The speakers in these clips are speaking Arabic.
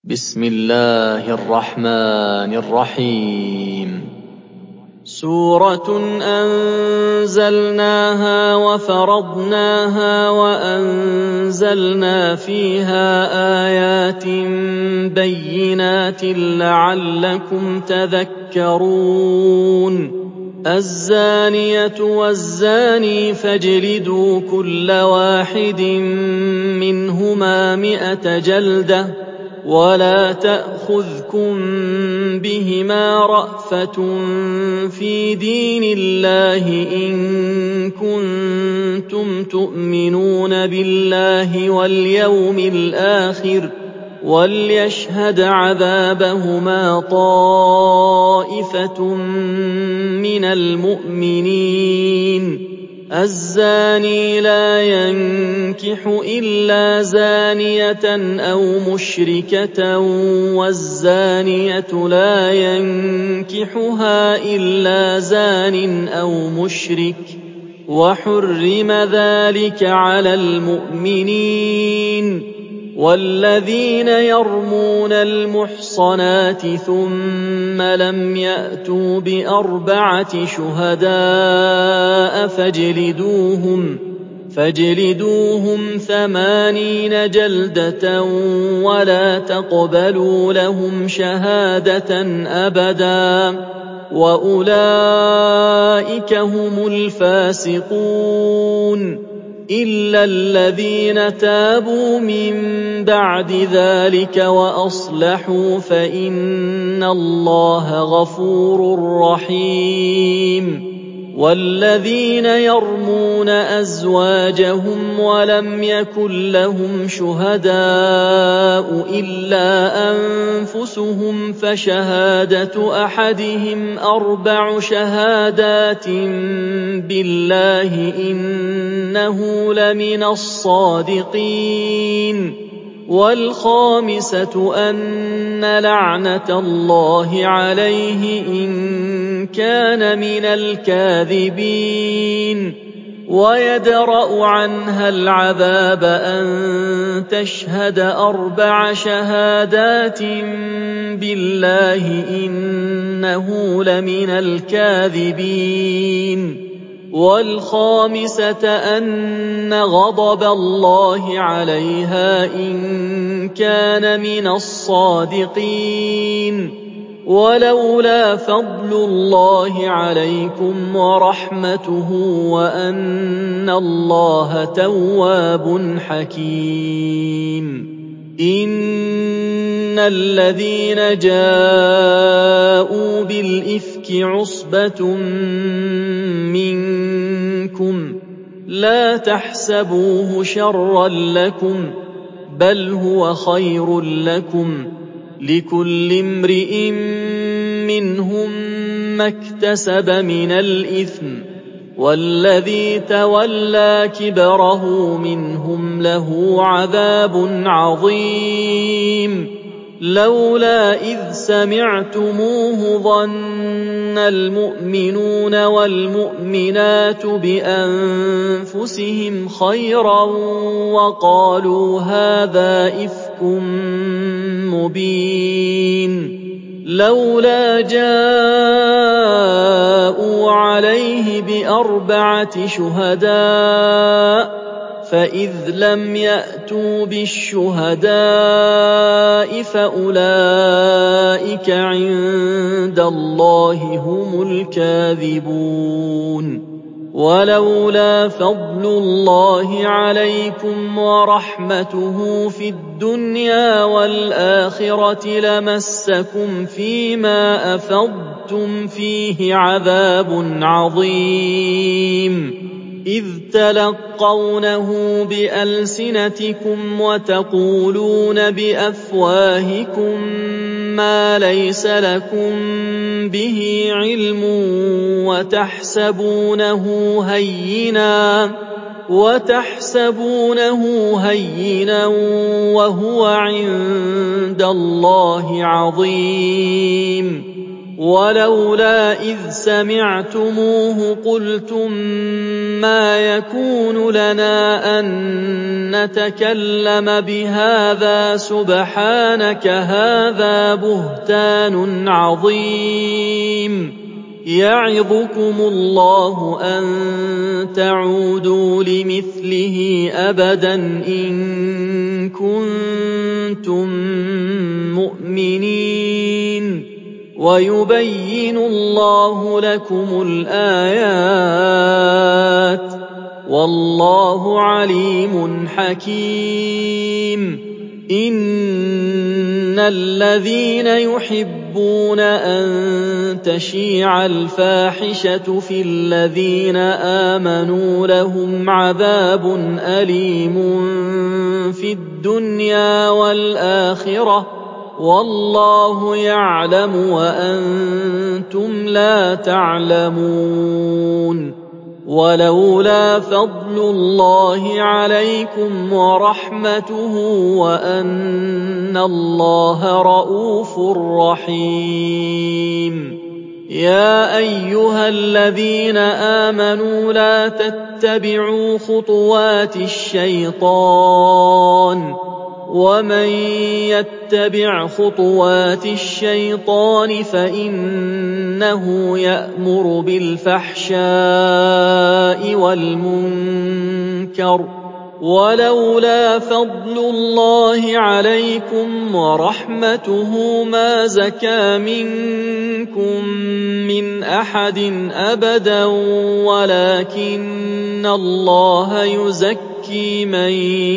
بسم الله الرحمن الرحيم سورة أنزلناها وفرضناها وأنزلنا فيها آيات بينات لعلكم تذكرون الزانية والزاني فاجلدوا كل واحد منهما 100 جلدة ولا تأخذكم بهما رأفة في دين الله إن كنتم تؤمنون بالله واليوم الآخر وليشهد عذابهما طائفة من المؤمنين الزاني لا ينكح إلا زانية أو مشركة والزانية لا ينكحها إلا زان أو مشرك وحرم ذلك على المؤمنين والذين يرمون المحصنات ثم لم يأتوا ب4 شهداء فاجلدوهم 80 جلدة ولا تقبلوا لهم شهادة أبدا وأولئك هم الفاسقون إلا الذين تابوا من بعد ذلك وأصلحوا فإن الله غفور رحيم والذين يرمون أزواجهم ولم يكن لهم شهداء إلا أنفسهم فشهادة أحدهم 4 شهادات بالله إنه لمن الصادقين والخامسة أن لعنة الله عليه إن كان من الكاذبين ويدرأ عنها العذاب أن تشهد 4 شهادات بالله إنه لمن الكاذبين والخامسة أن غضب الله عليها إن كان من الصادقين ولولا فضل الله عليكم ورحمته وأن الله تواب حكيم إن الذين جاءوا بالإفك عصبة منكم لا تحسبوه شرا لكم بل هو خير لكم لكل امرئ منهم ما اكتسب من الإثم والذي تولى كبره منهم له عذاب عظيم لولا إذ سمعتموه ظن المؤمنون والمؤمنات بأنفسهم خيرا وقالوا هذا إفك مبين لولا جاءوا عليه ب4 شهداء فإذ لم يأتوا بالشهداء فأولئك عند الله هم الكاذبون ولولا فضل الله عليكم ورحمته في الدنيا والآخرة لمسكم فيما أفضتم فيه عذاب عظيم إذ تلقونه بألسنتكم وتقولون بأفواهكم ما ليس لكم به علم وتحسبونه هينا وهو عند الله عظيم ولولا إذ سمعتموه قلتم ما يكون لنا أن نتكلم بهذا سبحانك هذا بهتان عظيم يعظكم الله أن تعودوا لمثله أبدا إن كنتم مؤمنين ويبين الله لكم الآيات والله عليم حكيم إن الذين يحبون أن تشيع الفاحشة في الذين آمنوا لهم عذاب أليم في الدنيا والآخرة والله يعلم وأنتم لا تعلمون ولولا فضل الله عليكم ورحمته وأن الله رءوف رحيم يا أيها الذين آمنوا لا تتبعوا خطوات الشيطان ومن يتبع خطوات الشيطان فإنه يأمر بالفحشاء والمنكر ولولا فضل الله عليكم ورحمته ما زكى منكم من أحد أبدا ولكن الله يزكي من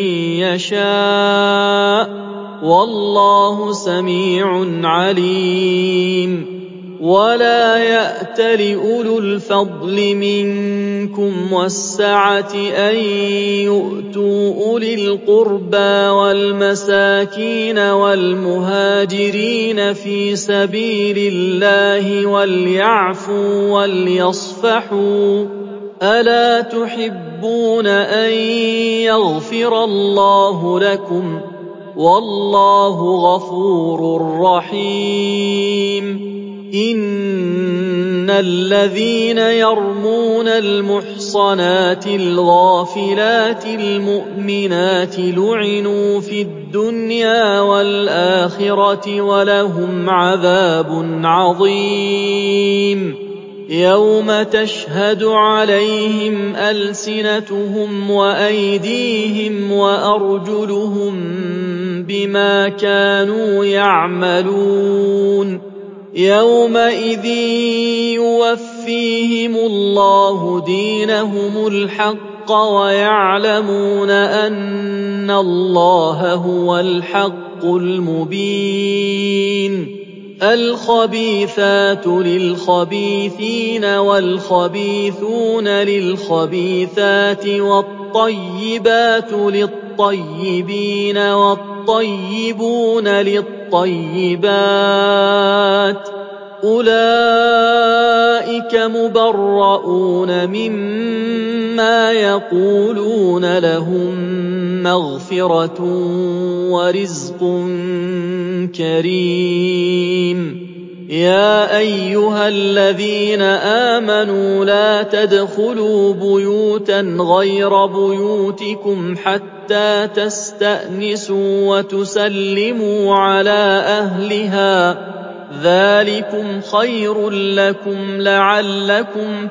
يشاء والله سميع عليم ولا يأتل أولو الفضل منكم والسعة أن يؤتوا أولي القربى والمساكين والمهاجرين في سبيل الله وليعفوا وليصفحوا ألا تحبون أن يغفر الله لكم والله غفور رحيم إن الذين يرمون المحصنات الغافلات المؤمنات لعنوا في الدنيا والآخرة ولهم عذاب عظيم يوم تشهد عليهم ألسنتهم وأيديهم وأرجلهم بما كانوا يعملون يومئذ يوفيهم الله دينهم الحق ويعلمون أن الله هو الحق المبين الخبيثات للخبيثين والخبيثون للخبيثات والطيبات للطيبين والطيبون للطيبات أولئك مبرؤون مما يقولون لهم مغفرة ورزق كريم يا أيها الذين آمنوا لا تدخلوا بيوتا غير بيوتكم حتى تستأنسوا وتسلموا على أهلها ذلكم خير لكم لعلكم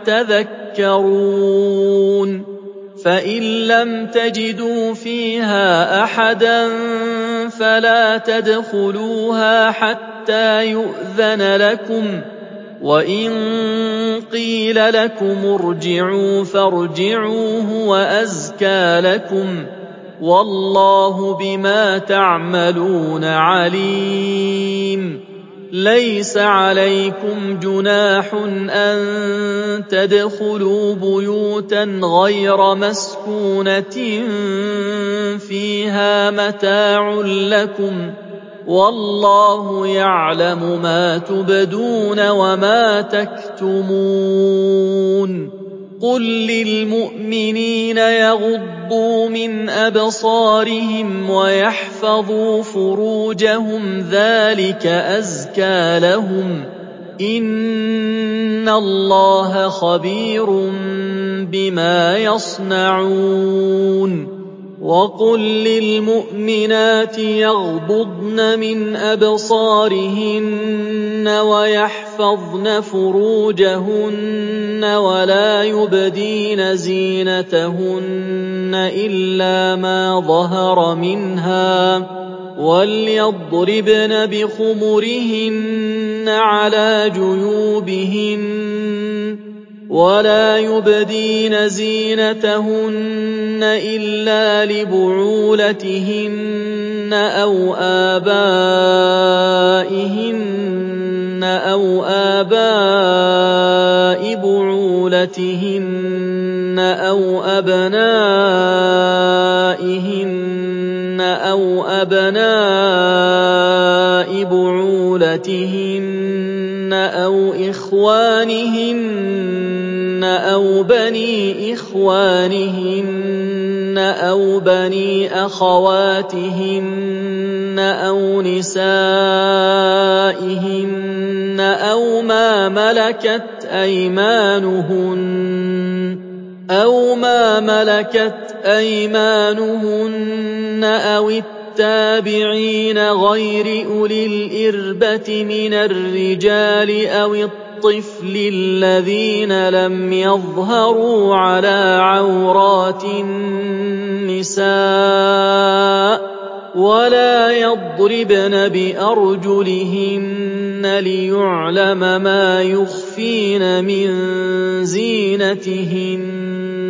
تذكرون فإن لم تجدوا فيها أحدا فلا تدخلوها حتى يؤذن لكم وإن قيل لكم ارجعوا فارجعوا هو أزكى لكم والله بما تعملون عليم ليس عليكم جناح أن تدخلوا بيوتا غير مسكونة فيها متاع لكم والله يعلم ما تبدون وما تكتمون قل للمؤمنين يغضوا من أبصارهم ويحفظوا فروجهم ذلك أزكى لهم إِنَّ اللَّهَ خَبِيرٌ بِمَا يَصْنَعُونَ وَقُل لِّلْمُؤْمِنَاتِ يَغْضُضْنَ مِنْ أَبْصَارِهِنَّ وَيَحْفَظْنَ فُرُوجَهُنَّ وَلَا يُبْدِينَ زِينَتَهُنَّ إِلَّا مَا ظَهَرَ مِنْهَا وَلْيَضْرِبْنَ بِخُمُرِهِنَّ عَلَىٰ جُيُوبِهِنَّ وَلَا يُبْدِينَ زِينَتَهُنَّ إِلَّا لِبُعُولَتِهِنَّ أَوْ آبَائِهِنَّ أَوْ آبَاءِ بُعُولَتِهِنَّ أَوْ أَبْنَائِهِنَّ أَوْ أَبْنَاءِ بُعُولَتِهِنَّ أَوْ إِخْوَانِهِنَّ أَوْ بَنِي إِخْوَانِهِنَّ أَوْ بَنِي أَخَوَاتِهِنَّ أَوْ نِسَائِهِنَّ أَوْ مَا مَلَكَتْ أَيْمَانُهُنَّ أَوِ التَّابِعِينَ غَيْرِ أُولِي الْإِرْبَةِ مِنَ الرِّجَالِ أَوِ الطِّفْلِ الَّذِينَ لَمْ يَظْهَرُوا عَلَىٰ عَوْرَاتِ النِّسَاءِ وَلَا يَضْرِبْنَ بِأَرْجُلِهِنَّ لِيُعْلَمَ مَا يُخْفِينَ مِن زِينَتِهِنَّ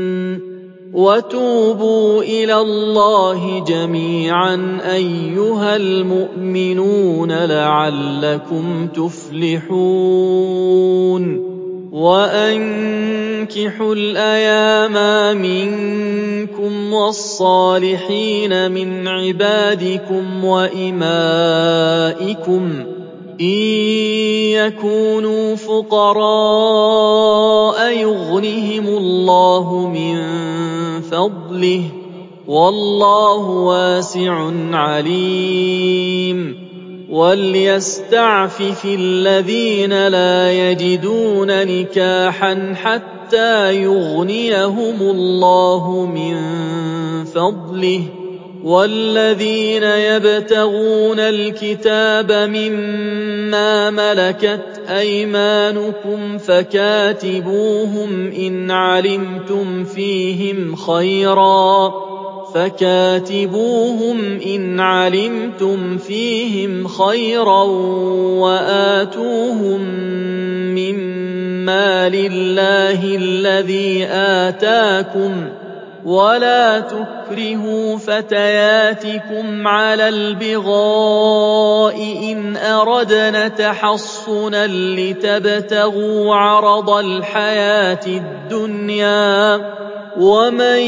وَتُوبُوا إِلَى اللَّهِ جَمِيعًا أَيُّهَا الْمُؤْمِنُونَ لَعَلَّكُمْ تُفْلِحُونَ وَأَنكِحُوا الْأَيَامَىٰ مِنكُمْ وَالصَّالِحِينَ مِنْ عِبَادِكُمْ وَإِمَائِكُمْ إِن يَكُونُوا فُقَرَاءَ يُغْنِهِمُ اللَّهُ مِن فَضْلِهِ وَاللَّهُ وَاسِعٌ عَلِيمٌ وَلْيَسْتَعْفِفِ الَّذِينَ لَا يَجِدُونَ نِكَاحًا حَتَّىٰ يُغْنِيَهُمُ اللَّهُ مِن فَضْلِهِ وَالَّذِينَ يَبْتَغُونَ الْكِتَابَ مِمَّا مَلَكَتْ أَيْمَانُكُمْ فَكَاتِبُوهُمْ إِنْ عَلِمْتُمْ فِيهِمْ خَيْرًا وَآتُوهُم مِّن مَّالِ اللَّهِ الَّذِي آتَاكُمْ وَلَا تُكْرِهُوا فَتَيَاتِكُمْ عَلَى الْبِغَاءِ إِنْ أَرَدْنَ تَحَصُّنًا لِّتَبْتَغُوا عَرَضَ الْحَيَاةِ الدُّنْيَا وَمَن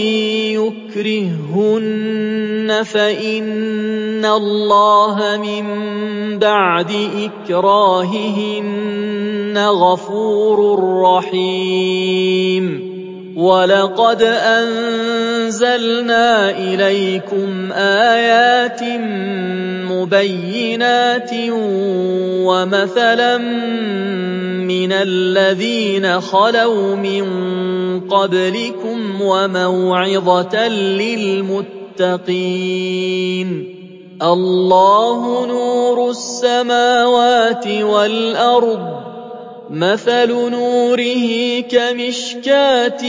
يُكْرِههُّنَّ فَإِنَّ اللَّهَ مِن بَعْدِ إِكْرَاهِهِنَّ غَفُورٌ رَّحِيمٌ وَلَقَدْ أَنزَلْنَا إِلَيْكُمْ آيَاتٍ مُبَيِّنَاتٍ وَمَثَلًا مِّنَ الَّذِينَ خَلَوْا مِن قَبْلِكُمْ وَمَوْعِظَةً لِّلْمُتَّقِينَ اللَّهُ نُورُ السَّمَاوَاتِ وَالْأَرْضِ مَثَلُ نُورِهِ كَمِشْكَاةٍ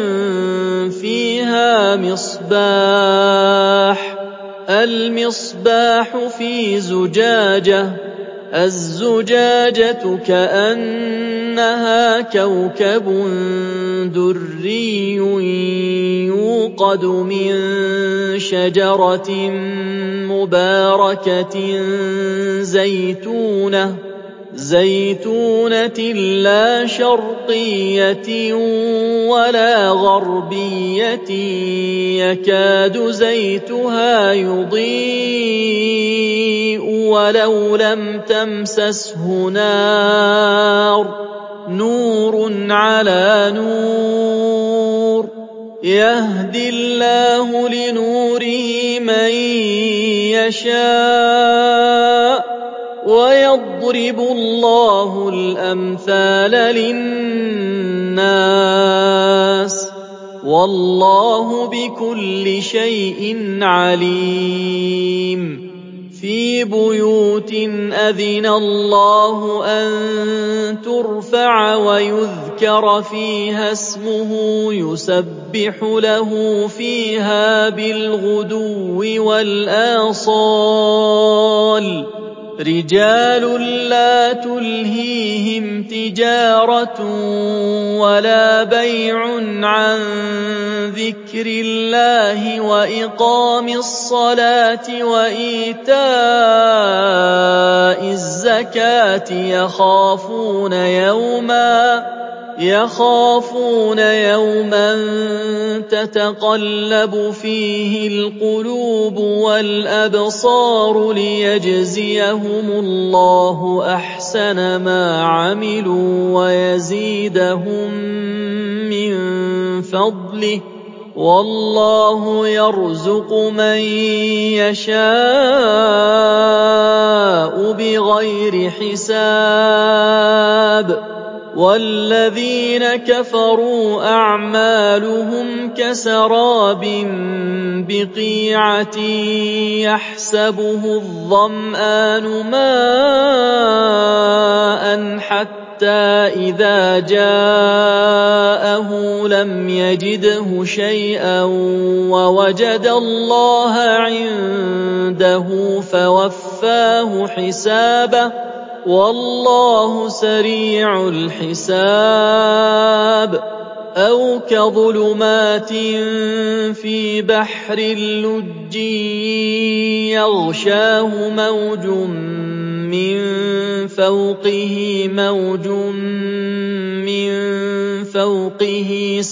فِيهَا مِصْبَاحٌ الْمِصْبَاحُ فِي زُجَاجَةٍ الزُّجَاجَةُ كَأَنَّهَا كَوْكَبٌ دُرِّيٌّ يُوقَدُ مِن شَجَرَةٍ مُّبَارَكَةٍ زَيْتُونَةٍ لَّا شَرْقِيَّةٍ وَلَا غَرْبِيَّةٍ يَكَادُ زَيْتُهَا يُضِيءُ وَلَوْ لَمْ تَمْسَسْهُ نَارٌ نُّورٌ عَلَىٰ نُورٍ يَهْدِي اللَّهُ لِنُورِهِ مَن يَشَاءُ وَيَضْرِبُ اللَّهُ الْأَمْثَالَ لِلنَّاسِ ۗ وَاللَّهُ بِكُلِّ شَيْءٍ عَلِيمٌ. فِي بُيُوتٍ أَذِنَ اللَّهُ أَن تُرْفَعَ وَيُذْكَرَ فِيهَا اسْمُهُ يُسَبِّحُ لَهُ فِيهَا بِالْغُدُوِّ وَالْآصَالِ رِجَالٌ لَّا تُلْهِيهِمْ تِجَارَةٌ وَلَا بَيْعٌ عَن ذِكْرِ اللَّهِ وَإِقَامِ الصَّلَاةِ وَإِيتَاءِ الزَّكَاةِ يَخَافُونَ يَوْمًا تَتَقَلَّبُ فِيهِ الْقُلُوبُ وَالْأَبْصَارُ لِيَجْزِيَهُمُ اللَّهُ أَحْسَنَ مَا عَمِلُوا وَيَزِيدَهُم مِّن فَضْلِهِ ۗ وَاللَّهُ يَرْزُقُ مَن يَشَاءُ بِغَيْرِ حِسَابٍ. وَالَّذِينَ كَفَرُوا أَعْمَالُهُمْ كَسَرَابٍ بِقِيعَةٍ يَحْسَبُهُ الظَّمْآنُ مَاءً حَتَّىٰ إِذَا جَاءَهُ لَمْ يَجِدْهُ شَيْئًا وَوَجَدَ اللَّهَ عِندَهُ فَوَفَّاهُ حِسَابَهُ، وَاللَّهُ سَرِيعُ الْحِسَابِ. أَوْ كَظُلُمَاتٍ فِي بَحْرٍ لُّجِّيٍّ يَغْشَاهُ مَوْجٌ مِّن فَوْقِهِ مَوْجٌ مِّن فَوْقِهِ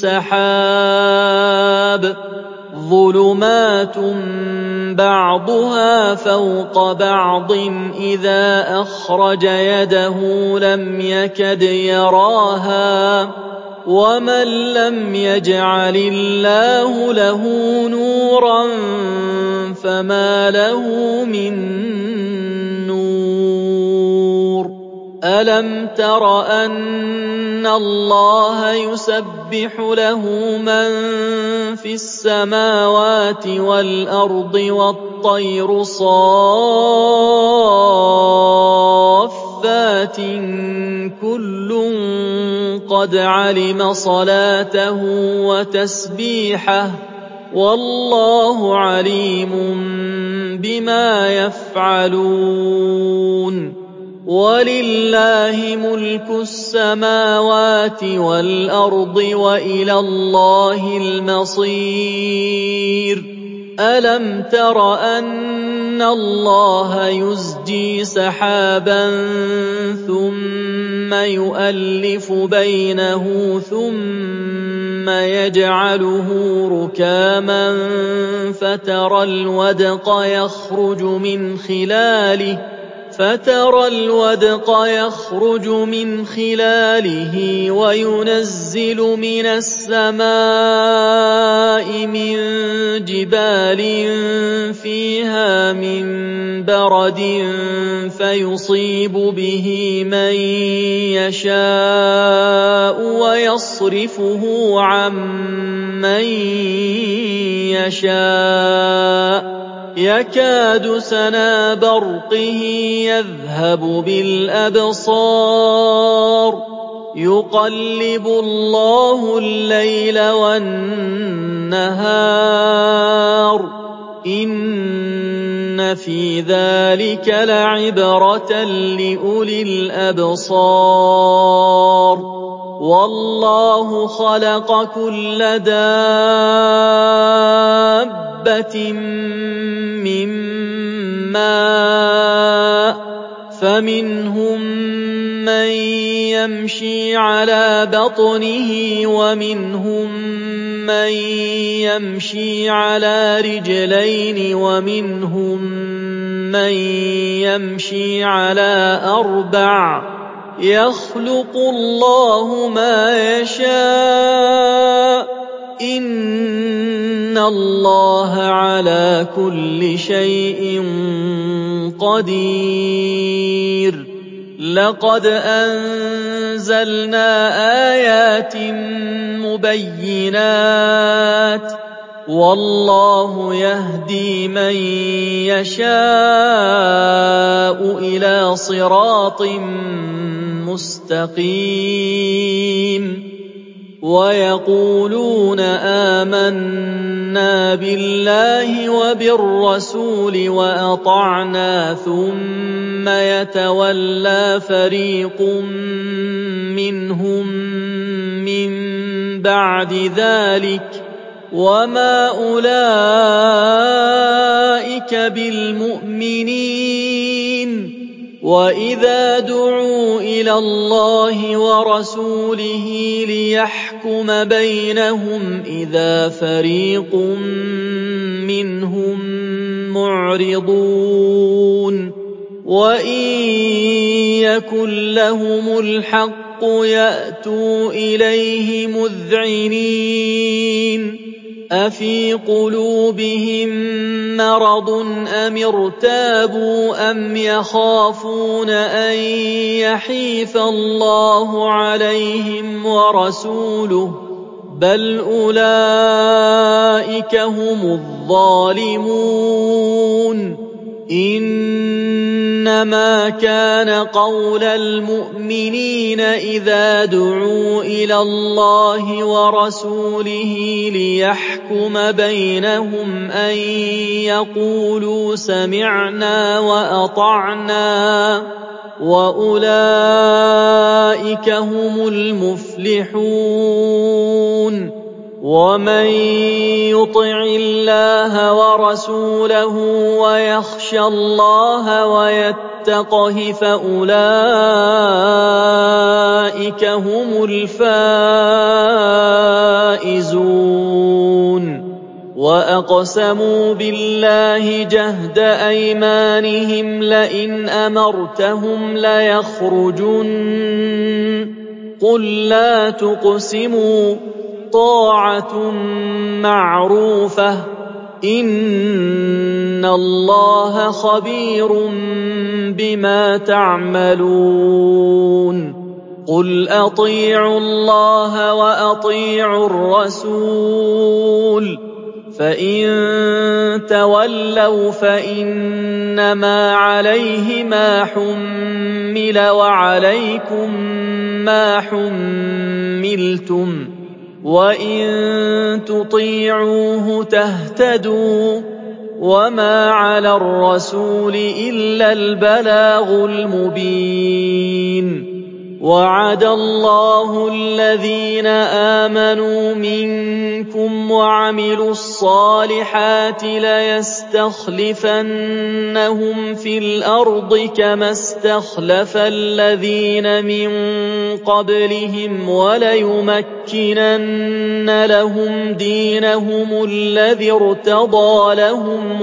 سَحَابٌ ظُلُمَاتٌ بَعْضُهَا فَوْقَ بَعْضٍ إِذَا أَخْرَجَ يَدَهُ لَمْ يَكَدْ يَرَاهَا ۗ وَمَن لَّمْ يَجْعَلِ اللَّهُ لَهُ نُورًا فَمَا لَهُ مِن نُّورٍ. أَلَمْ تَرَ أَنَّ اللَّهَ يُسَبِّحُ لَهُ مَن فِي السَّمَاوَاتِ وَالْأَرْضِ وَالطَّيْرُ صَافَّاتٍ كُلٌّ قَدْ عَلِمَ صَلَاتَهُ وَتَسْبِيحَهُ ۗ وَاللَّهُ عَلِيمٌ بِمَا يَفْعَلُونَ. وَلِلَّهِ مُلْكُ السَّمَاوَاتِ وَالْأَرْضِ وَإِلَى اللَّهِ الْمَصِيرُ. أَلَمْ تَرَ أَنَّ اللَّهَ يُزْجِي سَحَابًا ثُمَّ يُؤَلِّفُ بَيْنَهُ ثُمَّ يَجْعَلُهُ رُكَامًا فَتَرَى الْوَدْقَ يَخْرُجُ مِنْ خِلَالِهِ وَيُنَزِّلُ مِنَ السَّمَاءِ مِن جِبَالٍ فِيهَا مِن بَرَدٍ فَيُصِيبُ بِهِ مَن يَشَاءُ وَيَصْرِفُهُ عَن مَّن يَشَاءُ يَكَادُ سَنَا بَرْقِهِ يَذْهَبُ بِالْأَبْصَارِ يُقَلِّبُ اللَّهُ اللَّيْلَ وَالنَّهَارَ إِنَّ فِي ذَلِكَ لَعِبْرَةً لِّأُولِي الْأَبْصَارِ. وَاللَّهُ خَلَقَ كُلَّ دَابَّةٍ مِّن مَّاءٍ فَمِنْهُم مَّن يَمْشِي عَلَىٰ بَطْنِهِ وَمِنْهُم مَّن يَمْشِي عَلَىٰ رِجْلَيْنِ وَمِنْهُم مَّن يَمْشِي عَلَىٰ أَرْبَعٍ ۚ يَخْلُقُ اللَّهُ مَا يَشَاءُ ۚ إِنَّ اللَّهَ عَلَىٰ كُلِّ شَيْءٍ قَدِيرٌ لَقَدْ أَنزَلْنَا آيَاتٍ مُبَيِّنَاتٍ وَاللَّهُ يَهْدِي مَن يَشَاءُ إِلَىٰ صِرَاطٍ مُّسْتَقِيمٍ وَيَقُولُونَ آمَنَّا بِاللَّهِ وَبِالرَّسُولِ وَأَطَعْنَا ثُمَّ يَتَوَلَّىٰ فَرِيقٌ مِّنْهُم مِّن بَعْدِ ذَٰلِكَ وَمَا أُولَٰئِكَ بِالْمُؤْمِنِينَ وَإِذَا دُعُوا إِلَى اللَّهِ وَرَسُولِهِ لِيَحْكُمَ بَيْنَهُمْ إِذَا فَرِيقٌ مِّنْهُم مُّعْرِضُونَ وَإِن يَكُن لَّهُمُ الْحَقُّ يَأْتُوا إِلَيْهِ مُذْعِنِينَ أَفِي قُلُوبِهِم مَّرَضٌ أَمِ ارْتَابُوا أَمْ يَخَافُونَ أَن يَحِيفَ اللَّهُ عَلَيْهِمْ وَرَسُولُهُ بَلْ أُولَٰئِكَ هُمُ الظَّالِمُونَ إِنَّمَا كَانَ قَوْلَ الْمُؤْمِنِينَ إِذَا دُعُوا إِلَى اللَّهِ وَرَسُولِهِ لِيَحْكُمَ بَيْنَهُمْ أَن يَقُولُوا سَمِعْنَا وَأَطَعْنَا وَأُولَٰئِكَ هُمُ الْمُفْلِحُونَ وَمَن يُطِعِ اللَّهَ وَرَسُولَهُ وَيَخْشَ اللَّهَ وَيَتَّقْهِ فَأُولَٰئِكَ هُمُ الْفَائِزُونَ وَأَقْسَمُوا بِاللَّهِ جَهْدَ أَيْمَانِهِمْ لَئِنْ أَمَرْتَهُمْ لَيَخْرُجُنَّ قُل لَّا تُقْسِمُوا طَاعَةٌ مَّعْرُوفَةٌ ۚ إِنَّ اللَّهَ خَبِيرٌ بِمَا تَعْمَلُونَ قُلْ أَطِيعُوا اللَّهَ وَأَطِيعُوا الرَّسُولَ ۖ فَإِن تَوَلَّوْا فَإِنَّمَا عَلَيْهِ مَا حُمِّلَ وَعَلَيْكُم مَّا حُمِّلْتُمْ ۖ وَإِن تُطِيعُوهُ تَهْتَدُوا ۚ وَمَا عَلَى الرَّسُولِ إِلَّا الْبَلَاغُ الْمُبِينُ وَعَدَ اللَّهُ الَّذِينَ آمَنُوا مِنكُمْ وَعَمِلُوا الصَّالِحَاتِ لَيَسْتَخْلِفَنَّهُمْ فِي الْأَرْضِ كَمَا اسْتَخْلَفَ الَّذِينَ مِن قَبْلِهِمْ وَلَيُمَكِّنَنَّ لَهُمْ دِينَهُمُ الَّذِي ارْتَضَىٰ لَهُمْ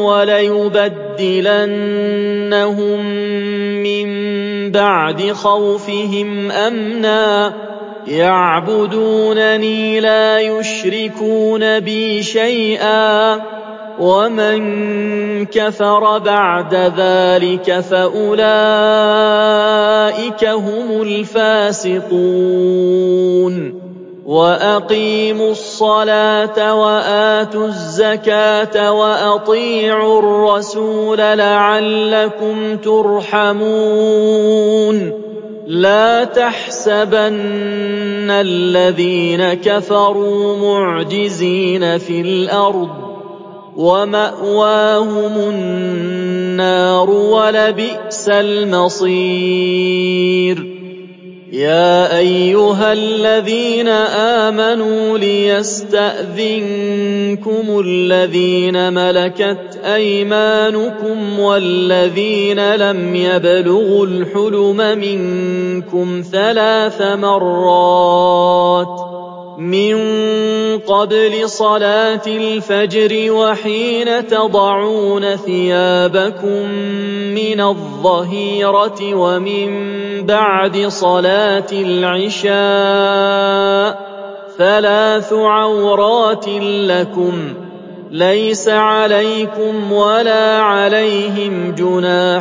وَلَيُبَدِّلَنَّهُم مِّن بَعْدِ خَوْفِهِمْ أَمْنًا يَعْبُدُونَنِي لَا يُشْرِكُونَ بِي شَيْئًا ۚ وَمَن كَفَرَ بَعْدَ ذَٰلِكَ فَأُولَٰئِكَ هُمُ الْفَاسِقُونَ وَأَقِيمُوا الصَّلَاةَ وَآتُوا الزَّكَاةَ وَأَطِيعُوا الرَّسُولَ لَعَلَّكُمْ تُرْحَمُونَ لَا تَحْسَبَنَّ الَّذِينَ كَفَرُوا مُعْجِزِينَ فِي الْأَرْضِ ۚ وَمَأْوَاهُمُ النَّارُ ۖ وَلَبِئْسَ الْمَصِيرُ يَا أَيُّهَا الَّذِينَ آمَنُوا لِيَسْتَأْذِنكُمُ الَّذِينَ مَلَكَتْ أَيْمَانُكُمْ وَالَّذِينَ لَمْ يَبْلُغُوا الْحُلُمَ مِنكُمْ 3 مرات مِّن قَبْلِ صَلَاةِ الْفَجْرِ وَحِينَ تَضَعُونَ ثِيَابَكُم مِّنَ الظَّهِيرَةِ وَمِن بَعْدِ صَلَاةِ الْعِشَاءِ ثلاث عورات لكم ليس عليكم ولا عليهم جناح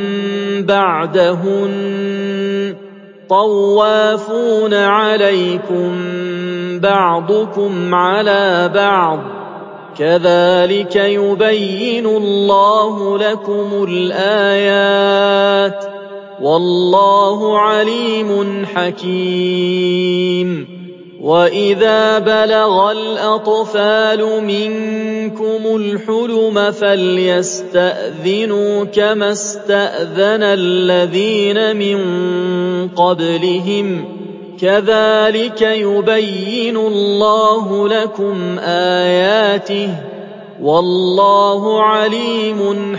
بعدهن طوافون عليكم بعضكم على بعض كذلك يبين الله لكم الآيات والله عليم حكيم وإذا بلغ الأطفال منكم الحلم فليستأذنوا كما استأذن الذين من قبلهم كذلك يبين الله لكم آياته والله عليم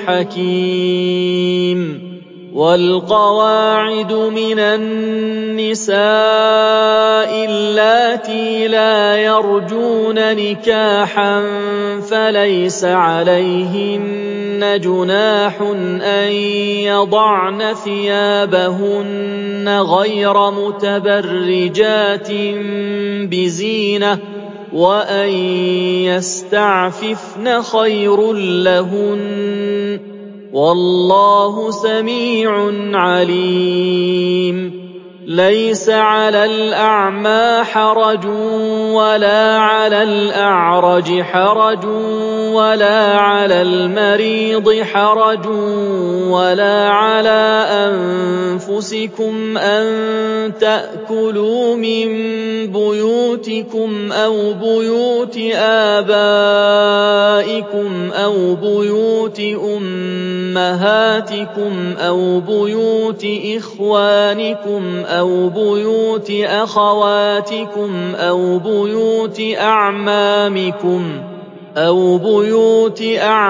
حكيم والقواعد من النساء اللاتي لا يرجون نكاحا فليس عليهن جناح أن يضعن ثيابهن غير متبرجات بزينة وأن يستعففن خير لهن والله سميع عليم ليس على الأعمى حرج ولا على الأعرج حرج ولا على المريض حرج ولا على أنفسكم أن تأكلوا من بيوتكم أو بيوت آبائكم أو بيوت أمهاتكم أو بيوت إخوانكم أو بيوت أخواتكم أو بيوت أعمامكم أو بيوت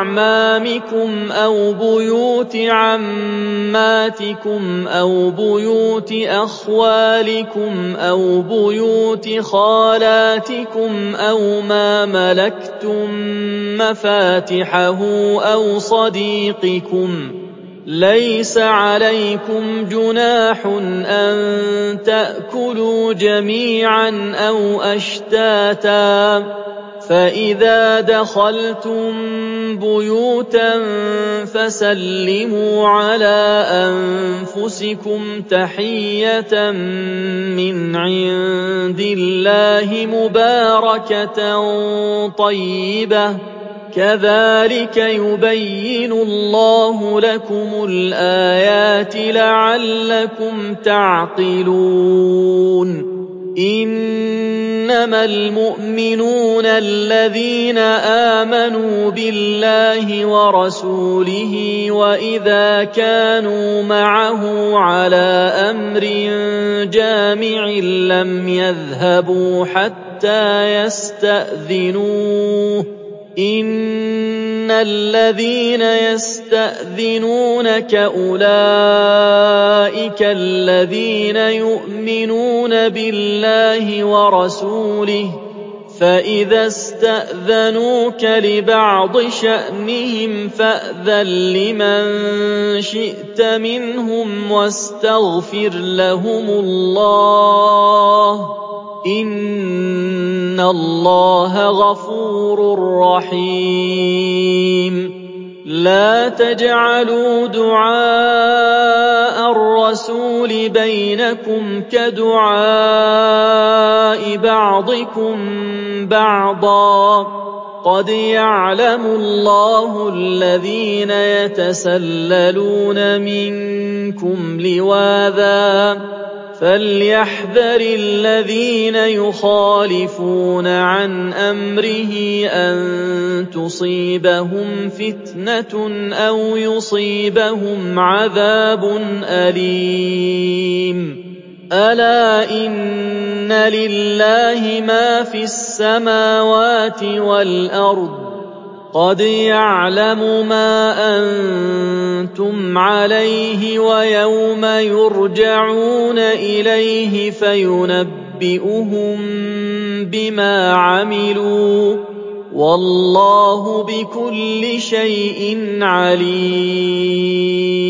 عماتكم أو بيوت أخوالكم أو بيوت خالاتكم أو ما ملكتم مفاتحه أو صديقكم ليس عليكم جناح أن تأكلوا جميعا أو أشتاتا فإذا دخلتم بيوتا فسلموا على أنفسكم تحية من عند الله مباركة طيبة كذلك يبين الله لكم الآيات لعلكم تعقلون إنما المؤمنون الذين آمنوا بالله ورسوله وإذا كانوا معه على أمر جامع لم يذهبوا حتى يستأذنوه إن الذين يستأذنونك أولئك الذين يؤمنون بالله ورسوله فإذا استأذنوك لبعض شأنهم فأذن لمن شئت منهم واستغفر لهم الله إن الله غفور رحيم لا تجعلوا دعاء الرسول بينكم كدعاء بعضكم بعضا قد يعلم الله الذين يتسللون منكم لواذا فليحذر الذين يخالفون عن أمره أن تصيبهم فتنة أو يصيبهم عذاب أليم ألا إن لله ما في السماوات والأرض قد يعلم ما أنتم عليه ويوم يرجعون إليه فينبئهم بما عملوا والله بكل شيء عليم